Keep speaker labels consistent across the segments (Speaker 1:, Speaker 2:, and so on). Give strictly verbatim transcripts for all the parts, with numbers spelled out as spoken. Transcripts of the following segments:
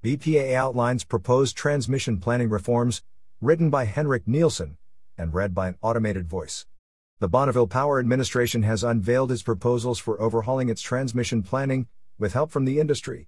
Speaker 1: B P A outlines proposed transmission planning reforms, written by Henrik Nielsen, and read by an automated voice. The Bonneville Power Administration has unveiled its proposals for overhauling its transmission planning, with help from the industry.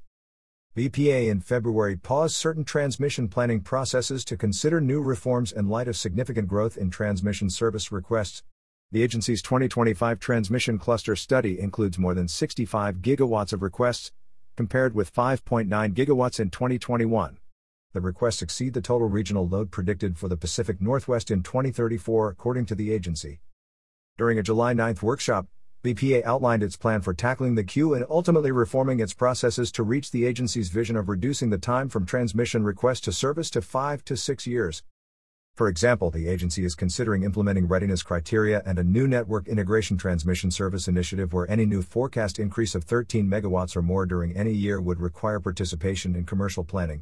Speaker 1: B P A in February paused certain transmission planning processes to consider new reforms in light of significant growth in transmission service requests. The agency's twenty twenty-five transmission cluster study includes more than sixty-five gigawatts of requests, compared with five point nine gigawatts in twenty twenty-one. The requests exceed the total regional load predicted for the Pacific Northwest in twenty thirty-four, according to the agency. During a July ninth workshop, B P A outlined its plan for tackling the queue and ultimately reforming its processes to reach the agency's vision of reducing the time from transmission request to service to five to six years. For example, the agency is considering implementing readiness criteria and a new network integration transmission service initiative where any new forecast increase of thirteen megawatts or more during any year would require participation in commercial planning.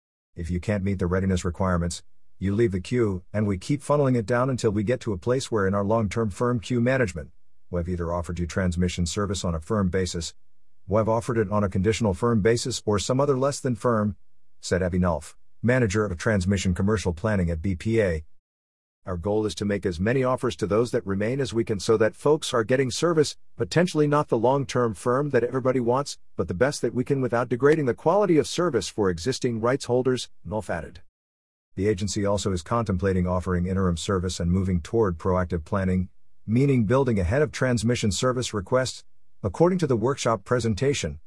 Speaker 1: If you can't meet the readiness requirements, you leave the queue, and we keep funneling it down until we get to a place where in our long-term firm queue management, we've either offered you transmission service on a firm basis, we've offered it on a conditional firm basis or some other less than firm, said Avi Nulf, manager of transmission commercial planning at B P A. Our goal is to make as many offers to those that remain as we can so that folks are getting service, potentially not the long-term firm that everybody wants, but the best that we can without degrading the quality of service for existing rights holders, Nulf added. The agency also is contemplating offering interim service and moving toward proactive planning, meaning building ahead of transmission service requests, according to the workshop presentation.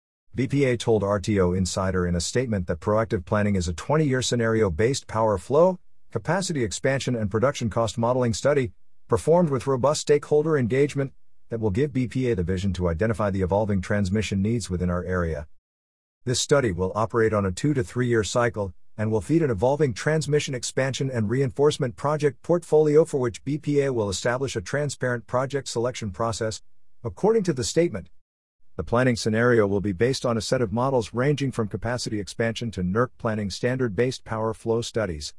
Speaker 1: B P A told R T O Insider in a statement that proactive planning is a twenty-year scenario-based power flow, capacity expansion and production cost modeling study, performed with robust stakeholder engagement, that will give B P A the vision to identify the evolving transmission needs within our area. This study will operate on a two to three year cycle, and will feed an evolving transmission expansion and reinforcement project portfolio for which B P A will establish a transparent project selection process, according to the statement. The planning scenario will be based on a set of models ranging from capacity expansion to N E R C planning standard-based power flow studies.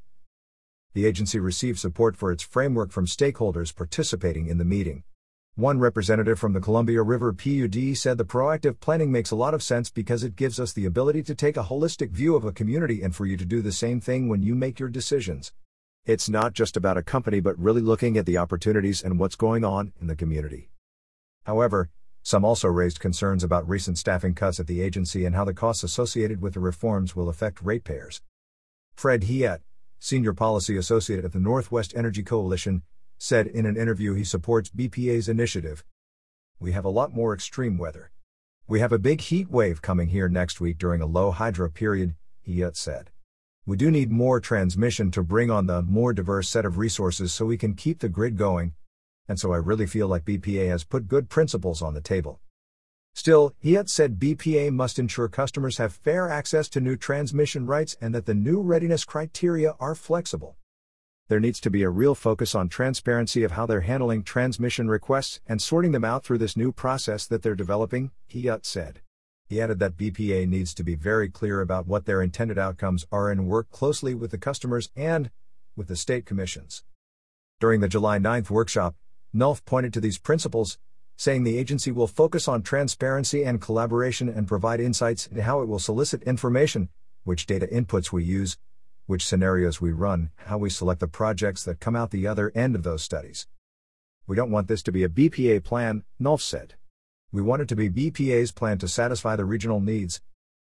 Speaker 1: The agency received support for its framework from stakeholders participating in the meeting. One representative from the Columbia River P U D said the proactive planning makes a lot of sense because it gives us the ability to take a holistic view of a community and for you to do the same thing when you make your decisions. It's not just about a company but really looking at the opportunities and what's going on in the community. However, some also raised concerns about recent staffing cuts at the agency and how the costs associated with the reforms will affect ratepayers. Fred Hiet, Senior Policy Associate at the Northwest Energy Coalition, said in an interview he supports B P A's initiative. We have a lot more extreme weather. We have a big heat wave coming here next week during a low hydro period, Hiet said. We do need more transmission to bring on the more diverse set of resources so we can keep the grid going, and so I really feel like B P A has put good principles on the table. Still, Hiet said B P A must ensure customers have fair access to new transmission rights and that the new readiness criteria are flexible. There needs to be a real focus on transparency of how they're handling transmission requests and sorting them out through this new process that they're developing, Hiet said. He added that B P A needs to be very clear about what their intended outcomes are and work closely with the customers and with the state commissions. During the July ninth workshop, Nulf pointed to these principles, saying the agency will focus on transparency and collaboration and provide insights into how it will solicit information, which data inputs we use, which scenarios we run, how we select the projects that come out the other end of those studies. We don't want this to be a B P A plan, Nulf said. We want it to be B P A's plan to satisfy the regional needs,